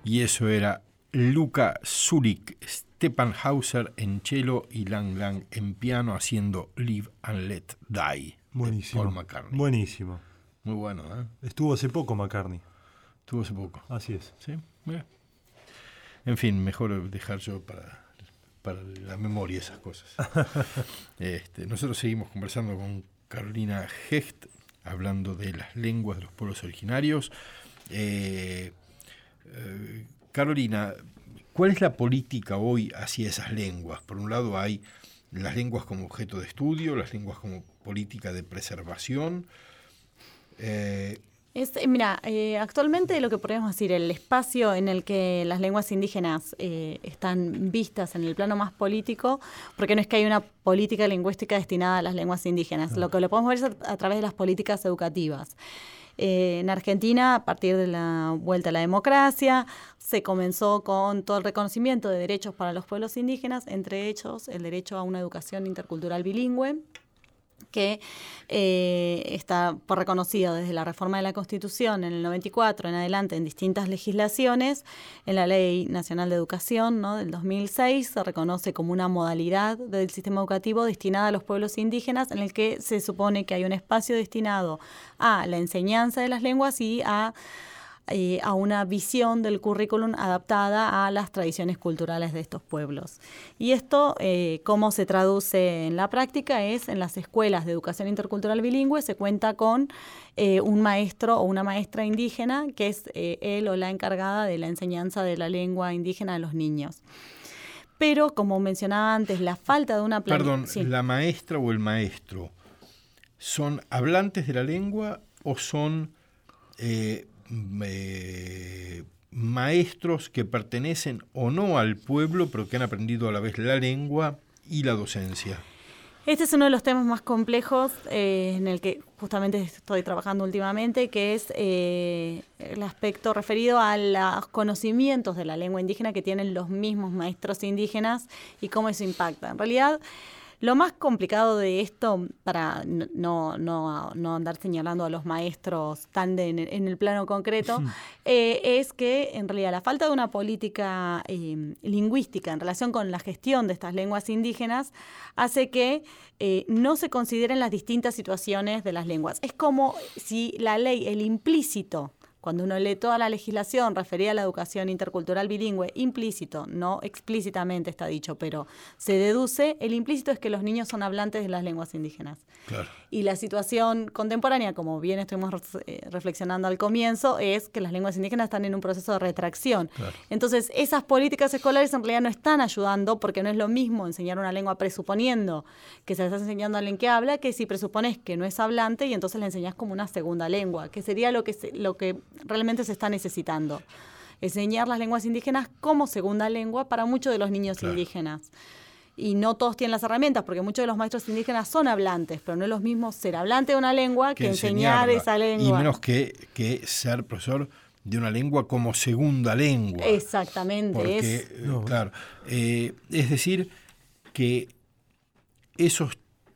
Y eso era Luca Sulik, Stefan Hauser en cello y Lang Lang en piano haciendo Live and Let Die. Buenísimo. De Paul McCartney. Buenísimo. Muy bueno, ¿eh? Estuvo hace poco McCartney. Estuvo hace poco. Así es. Sí, mira. En fin, mejor dejar yo para la memoria esas cosas. Nosotros seguimos conversando con Carolina Hecht, hablando de las lenguas de los pueblos originarios. Carolina, ¿cuál es la política hoy hacia esas lenguas? Por un lado hay las lenguas como objeto de estudio, las lenguas como política de preservación. Actualmente lo que podemos decir, el espacio en el que las lenguas indígenas están vistas en el plano más político, porque no es que hay una política lingüística destinada a las lenguas indígenas, lo que lo podemos ver es a través de las políticas educativas. En Argentina, a partir de la vuelta a la democracia, se comenzó con todo el reconocimiento de derechos para los pueblos indígenas, entre ellos el derecho a una educación intercultural bilingüe, que está por reconocido desde la reforma de la Constitución en el 94 en adelante en distintas legislaciones. En la Ley Nacional de Educación, ¿no?, del 2006 se reconoce como una modalidad del sistema educativo destinada a los pueblos indígenas, en el que se supone que hay un espacio destinado a la enseñanza de las lenguas y a una visión del currículum adaptada a las tradiciones culturales de estos pueblos. Y esto, cómo se traduce en la práctica, es en las escuelas de educación intercultural bilingüe se cuenta con un maestro o una maestra indígena, que es él o la encargada de la enseñanza de la lengua indígena a los niños. Pero, como mencionaba antes, la falta de una Perdón, sí. ¿La maestra o el maestro son hablantes de la lengua o son maestros que pertenecen o no al pueblo, pero que han aprendido a la vez la lengua y la docencia? Este es uno de los temas más complejos en el que justamente estoy trabajando últimamente, que es el aspecto referido a los conocimientos de la lengua indígena que tienen los mismos maestros indígenas y cómo eso impacta. En realidad, lo más complicado de esto, para no andar señalando a los maestros tan en el plano concreto, es que en realidad la falta de una política lingüística en relación con la gestión de estas lenguas indígenas hace que no se consideren las distintas situaciones de las lenguas. Es como si la ley, el implícito, cuando uno lee toda la legislación referida a la educación intercultural bilingüe, implícito, no explícitamente está dicho, pero se deduce, el implícito es que los niños son hablantes de las lenguas indígenas. Claro. Y la situación contemporánea, como bien estuvimos reflexionando al comienzo, es que las lenguas indígenas están en un proceso de retracción. Claro. Entonces, esas políticas escolares en realidad no están ayudando, porque no es lo mismo enseñar una lengua presuponiendo que se le está enseñando a alguien que habla, que si presupones que no es hablante y entonces le enseñás como una segunda lengua, que sería lo que realmente se está necesitando. Enseñar las lenguas indígenas como segunda lengua para muchos de los niños indígenas. Y no todos tienen las herramientas, porque muchos de los maestros indígenas son hablantes, pero no es lo mismo ser hablante de una lengua que enseñar esa lengua. Y menos que ser profesor de una lengua como segunda lengua. Exactamente. Porque, claro, es decir, que esos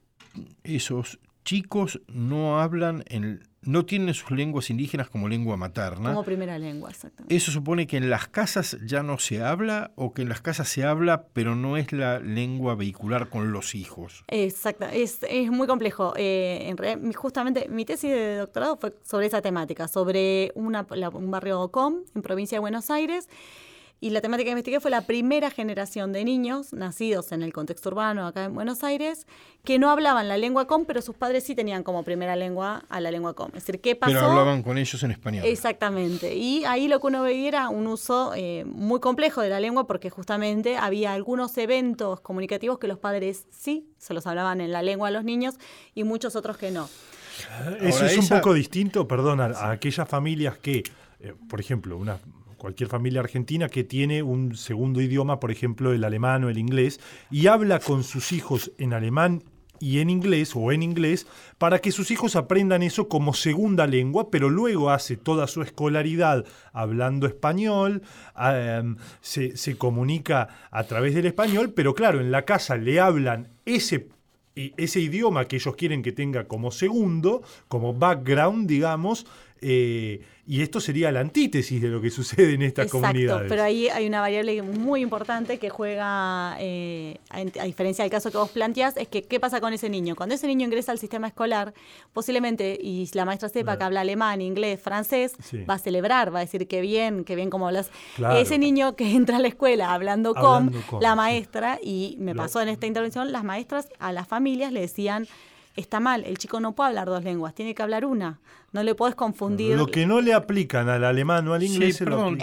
chicos no hablan no tienen sus lenguas indígenas como lengua materna. Como primera lengua, exactamente. ¿Eso supone que en las casas ya no se habla o que en las casas se habla pero no es la lengua vehicular con los hijos? Exacto, es muy complejo. En realidad, justamente mi tesis de doctorado fue sobre esa temática, sobre un barrio COM en provincia de Buenos Aires. Y la temática que investigué fue la primera generación de niños nacidos en el contexto urbano acá en Buenos Aires que no hablaban la lengua COM, pero sus padres sí tenían como primera lengua a la lengua COM. Es decir, ¿qué pasó? Pero hablaban con ellos en español. Exactamente. Y ahí lo que uno veía era un uso muy complejo de la lengua, porque justamente había algunos eventos comunicativos que los padres sí se los hablaban en la lengua a los niños y muchos otros que no. Eso es un poco distinto, perdón, a aquellas familias que, por ejemplo, cualquier familia argentina que tiene un segundo idioma, por ejemplo, el alemán o el inglés, y habla con sus hijos en alemán y en inglés o en inglés para que sus hijos aprendan eso como segunda lengua, pero luego hace toda su escolaridad hablando español, se comunica a través del español, pero claro, en la casa le hablan ese idioma que ellos quieren que tenga como segundo, como background, digamos, Y esto sería la antítesis de lo que sucede en estas comunidades. Pero ahí hay una variable muy importante que juega, a diferencia del caso que vos planteás, es que ¿qué pasa con ese niño? Cuando ese niño ingresa al sistema escolar, posiblemente, y la maestra sepa que habla alemán, inglés, francés, va a celebrar, va a decir qué bien cómo hablas. Claro. Ese niño que entra a la escuela hablando con la maestra, y me pasó en esta intervención, las maestras a las familias le decían: está mal, el chico no puede hablar 2 lenguas, tiene que hablar una. No le podés confundir. Lo que no le aplican al alemán o al inglés. Sí, perdón,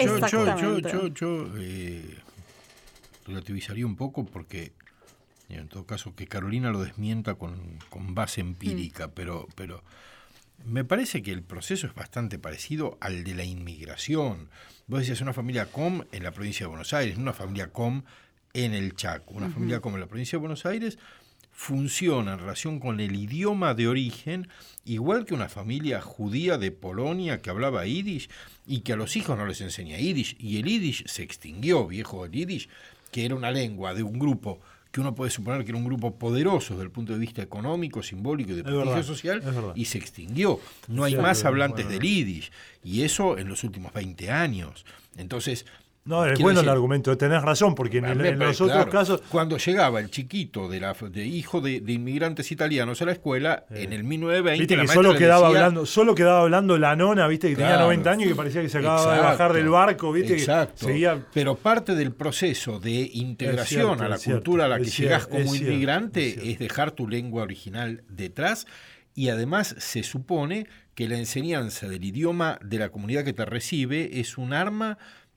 yo relativizaría un poco porque, en todo caso, que Carolina lo desmienta con base empírica, pero me parece que el proceso es bastante parecido al de la inmigración. Vos decías una familia COM en la provincia de Buenos Aires, una familia COM en el Chaco. Una familia COM en la provincia de Buenos Aires funciona en relación con el idioma de origen, igual que una familia judía de Polonia que hablaba yiddish y que a los hijos no les enseña yiddish, y el yiddish se extinguió, viejo, el yiddish, que era una lengua de un grupo que uno puede suponer que era un grupo poderoso desde el punto de vista económico, simbólico y de prestigio social, y se extinguió. No hay más hablantes del yiddish, y eso en los últimos 20 años. Entonces, no, es bueno el argumento, tenés razón, porque en los otros casos... Cuando llegaba el chiquito de hijo de inmigrantes italianos a la escuela, en el 1920... Viste que solo quedaba hablando la nona, viste, que tenía 90 años y que parecía que se acababa de bajar del barco, viste, que seguía... Pero parte del proceso de integración a la cultura a la que llegás como inmigrante es dejar tu lengua original detrás, y además se supone que la enseñanza del idioma de la comunidad que te recibe es un arma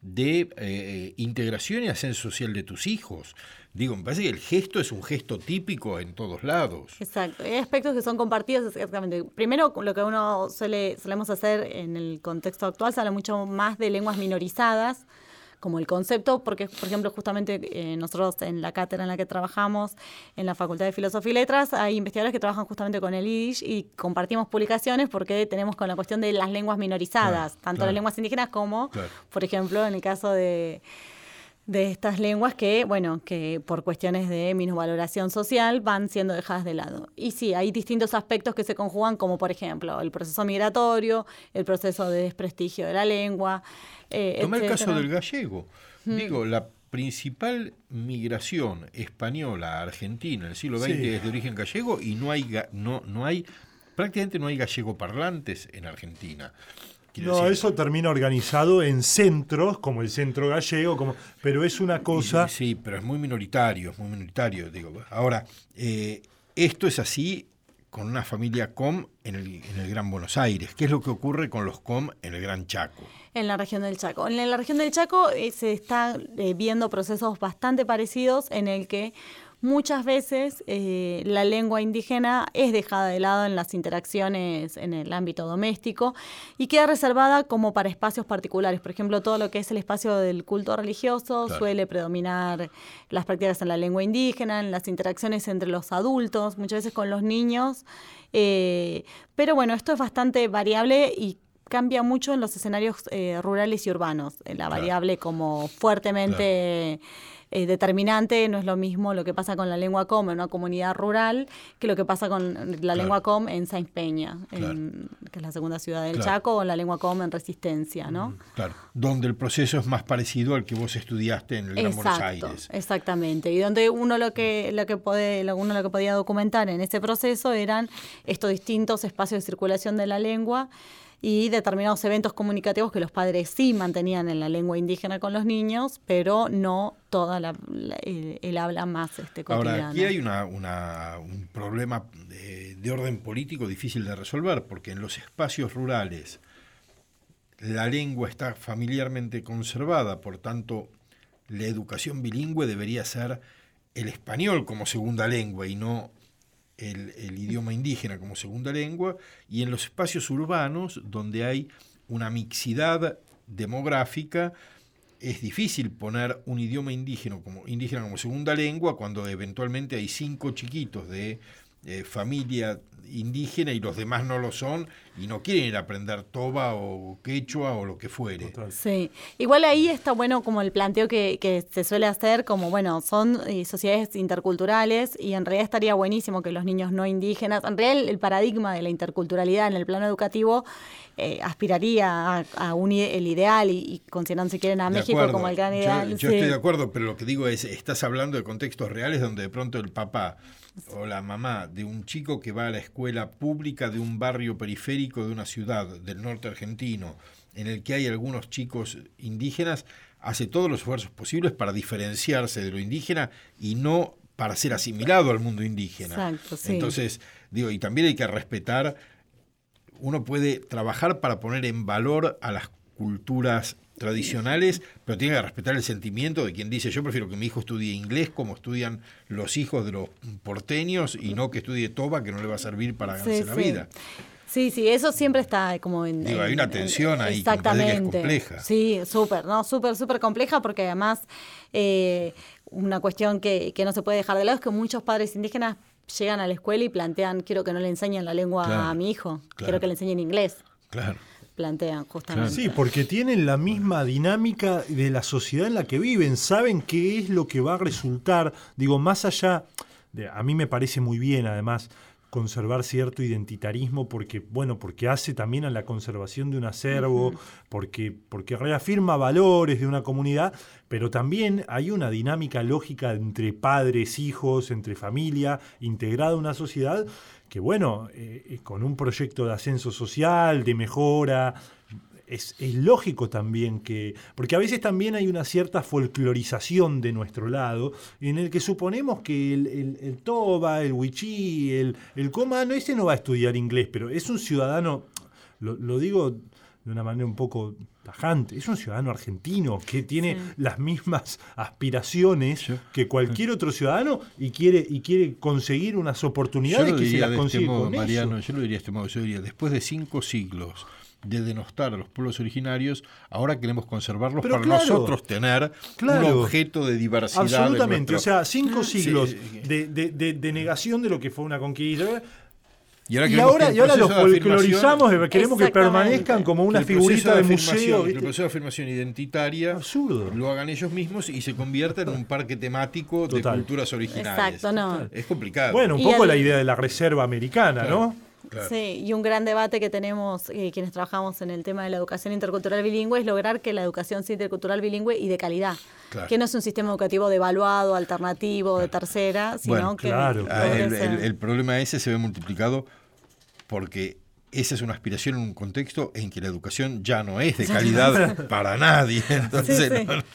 de integración y ascenso social de tus hijos. Digo, me parece que el gesto es un gesto típico en todos lados. Exacto, hay aspectos que son compartidos exactamente. Primero, lo que solemos hacer en el contexto actual, se habla mucho más de lenguas minorizadas, como el concepto, porque, por ejemplo, justamente nosotros en la cátedra en la que trabajamos, en la Facultad de Filosofía y Letras, hay investigadores que trabajan justamente con el yiddish y compartimos publicaciones porque tenemos con la cuestión de las lenguas minorizadas, tanto las lenguas indígenas como, por ejemplo, en el caso de estas lenguas que por cuestiones de minusvaloración social van siendo dejadas de lado. Y sí, hay distintos aspectos que se conjugan, como por ejemplo el proceso migratorio, el proceso de desprestigio de la lengua. Tomé el caso del gallego. Digo, la principal migración española a Argentina en el siglo XX es de origen gallego, y prácticamente no hay gallego parlantes en Argentina. Eso termina organizado en centros, como el centro gallego, pero es una cosa... Sí, pero es muy minoritario, digo. Ahora, esto es así con una familia COM en el Gran Buenos Aires. ¿Qué es lo que ocurre con los COM en el Gran Chaco? En la región del Chaco. En la región del Chaco se está viendo procesos bastante parecidos en el que muchas veces la lengua indígena es dejada de lado en las interacciones en el ámbito doméstico y queda reservada como para espacios particulares. Por ejemplo, todo lo que es el espacio del culto religioso suele predominar las prácticas en la lengua indígena, en las interacciones entre los adultos, muchas veces con los niños. Pero bueno, esto es bastante variable y cambia mucho en los escenarios rurales y urbanos. La variable como fuertemente... determinante, no es lo mismo lo que pasa con la lengua COM en una comunidad rural que lo que pasa con la lengua COM en Sáenz Peña, que es la segunda ciudad del Chaco, o la lengua COM en Resistencia, ¿no? Claro, donde el proceso es más parecido al que vos estudiaste en el Gran Buenos Aires. Exactamente, y donde uno lo que podía documentar en ese proceso eran estos distintos espacios de circulación de la lengua y determinados eventos comunicativos que los padres sí mantenían en la lengua indígena con los niños, pero no toda el habla más cotidiana. Ahora, aquí hay un problema de orden político difícil de resolver, porque en los espacios rurales la lengua está familiarmente conservada, por tanto, la educación bilingüe debería ser el español como segunda lengua y no el idioma indígena como segunda lengua, y en los espacios urbanos donde hay una mixidad demográfica es difícil poner un idioma indígena como segunda lengua cuando eventualmente hay 5 chiquitos de familia indígena y los demás no lo son y no quieren ir a aprender toba o quechua o lo que fuere. Total. Sí, igual ahí está bueno como el planteo que se suele hacer, como bueno, son sociedades interculturales y en realidad estaría buenísimo que los niños no indígenas, en realidad el paradigma de la interculturalidad en el plano educativo aspiraría a unir el ideal y considerando si quieren a México acuerdo. como el gran ideal. Yo estoy de acuerdo, pero lo que digo es, estás hablando de contextos reales donde de pronto el papá o la mamá de un chico que va a la escuela pública de un barrio periférico de una ciudad del norte argentino, en el que hay algunos chicos indígenas, hace todos los esfuerzos posibles para diferenciarse de lo indígena y no para ser asimilado al mundo indígena. Exacto, sí. Entonces, digo, y también hay que respetar, uno puede trabajar para poner en valor a las culturas tradicionales, pero tiene que respetar el sentimiento de quien dice yo prefiero que mi hijo estudie inglés como estudian los hijos de los porteños y no que estudie toba que no le va a servir para ganarse la vida. Sí, eso siempre está como en... Digo, hay una tensión ahí exactamente. Que es compleja. Sí, súper compleja porque además una cuestión que no se puede dejar de lado es que muchos padres indígenas llegan a la escuela y plantean quiero que no le enseñen la lengua a mi hijo, quiero que le enseñen inglés. Claro. Plantean justamente. Sí, porque tienen la misma dinámica de la sociedad en la que viven, saben qué es lo que va a resultar, digo, más allá, a mí me parece muy bien además conservar cierto identitarismo porque hace también a la conservación de un acervo, porque reafirma valores de una comunidad, pero también hay una dinámica lógica entre padres, hijos, entre familia, integrada a una sociedad que con un proyecto de ascenso social, de mejora, es lógico también que... Porque a veces también hay una cierta folclorización de nuestro lado, en el que suponemos que el toba, el wichí, el coma, ese no va a estudiar inglés, pero es un ciudadano, lo digo de una manera un poco tajante, es un ciudadano argentino que tiene las mismas aspiraciones que cualquier otro ciudadano y quiere conseguir unas oportunidades que se las consigue con Mariano, eso. yo lo diría de este modo, yo diría, después de 5 siglos de denostar a los pueblos originarios, ahora queremos conservarlos para nosotros tener un objeto de diversidad. Absolutamente, o sea, 5 siglos de negación de lo que fue una conquista. Y ahora los folclorizamos, queremos que permanezcan como una figurita de museo. El proceso de afirmación identitaria lo hagan ellos mismos y se convierta en un parque temático de culturas originales. Exacto, no. Es complicado. Bueno, un poco la idea de la reserva americana, ¿no? Claro. Sí, y un gran debate que tenemos quienes trabajamos en el tema de la educación intercultural bilingüe es lograr que la educación sea intercultural bilingüe y de calidad. Claro. Que no es un sistema educativo devaluado, alternativo, de tercera, sino que... El problema ese se ve multiplicado porque esa es una aspiración en un contexto en que la educación ya no es de calidad para nadie. Entonces,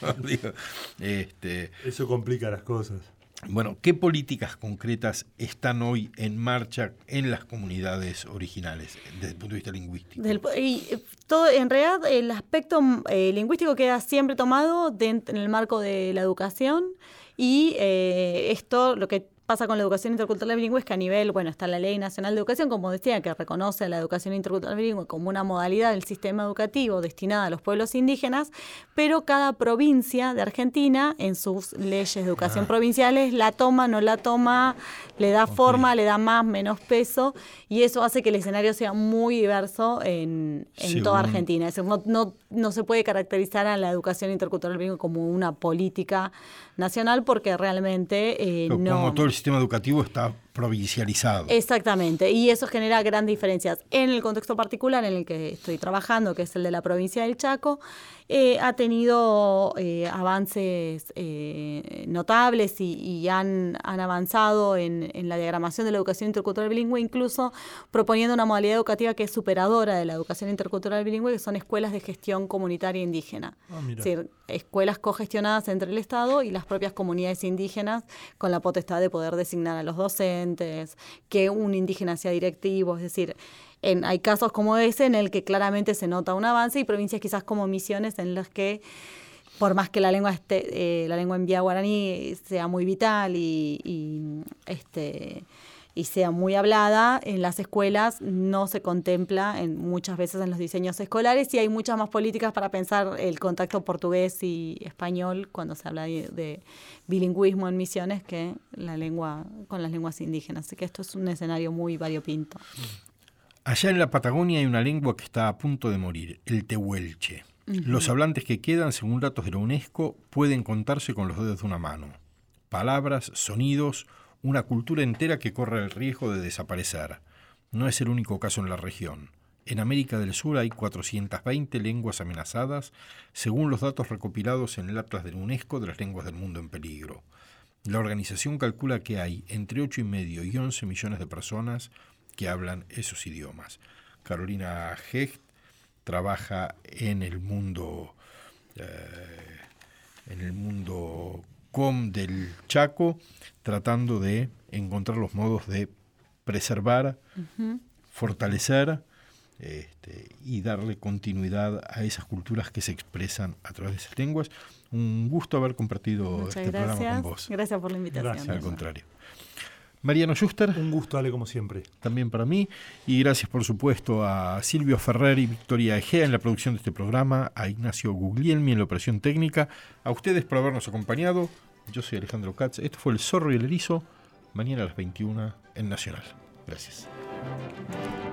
eso complica las cosas. Bueno, ¿qué políticas concretas están hoy en marcha en las comunidades originales desde el punto de vista lingüístico? En realidad el aspecto lingüístico queda siempre tomado en el marco de la educación y esto lo que pasa con la educación intercultural bilingüe es que a nivel, está la Ley Nacional de Educación, como decía, que reconoce la educación intercultural bilingüe como una modalidad del sistema educativo destinada a los pueblos indígenas, pero cada provincia de Argentina, en sus leyes de educación provinciales, la toma, no la toma, le da forma, le da más, menos peso, y eso hace que el escenario sea muy diverso en toda Argentina. Es decir, no se puede caracterizar a la educación intercultural bilingüe como una política nacional porque realmente como todo el sistema educativo está provincializado. Exactamente, y eso genera grandes diferencias. En el contexto particular en el que estoy trabajando, que es el de la provincia del Chaco, ha tenido avances notables y han avanzado en la diagramación de la educación intercultural bilingüe, incluso proponiendo una modalidad educativa que es superadora de la educación intercultural bilingüe, que son escuelas de gestión comunitaria indígena. Es decir, escuelas cogestionadas entre el Estado y las propias comunidades indígenas con la potestad de poder designar a los docentes, que un indígena sea directivo, es decir... hay casos como ese en el que claramente se nota un avance y provincias quizás como Misiones en las que por más que la lengua la lengua en vía guaraní sea muy vital y y sea muy hablada, en las escuelas no se contempla muchas veces en los diseños escolares, y hay muchas más políticas para pensar el contacto portugués y español cuando se habla de bilingüismo en Misiones que con las lenguas indígenas. Así que esto es un escenario muy variopinto. Allá en la Patagonia hay una lengua que está a punto de morir, el tehuelche. Los hablantes que quedan, según datos de la UNESCO, pueden contarse con los dedos de una mano. Palabras, sonidos, una cultura entera que corre el riesgo de desaparecer. No es el único caso en la región. En América del Sur hay 420 lenguas amenazadas, según los datos recopilados en el Atlas de la UNESCO de las lenguas del mundo en peligro. La organización calcula que hay entre 8,5 y 11 millones de personas que hablan esos idiomas. Carolina Hecht trabaja en el mundo COM del Chaco, tratando de encontrar los modos de preservar, fortalecer y darle continuidad a esas culturas que se expresan a través de esas lenguas. Un gusto haber compartido programa con vos. Gracias por la invitación. Gracias. Al contrario. Mariano Schuster. Un gusto, Ale, como siempre. También para mí. Y gracias, por supuesto, a Silvio Ferrer y Victoria Egea en la producción de este programa, a Ignacio Guglielmi en la operación técnica, a ustedes por habernos acompañado. Yo soy Alejandro Katz. Esto fue El Zorro y el Erizo, mañana a las 21 en Nacional. Gracias.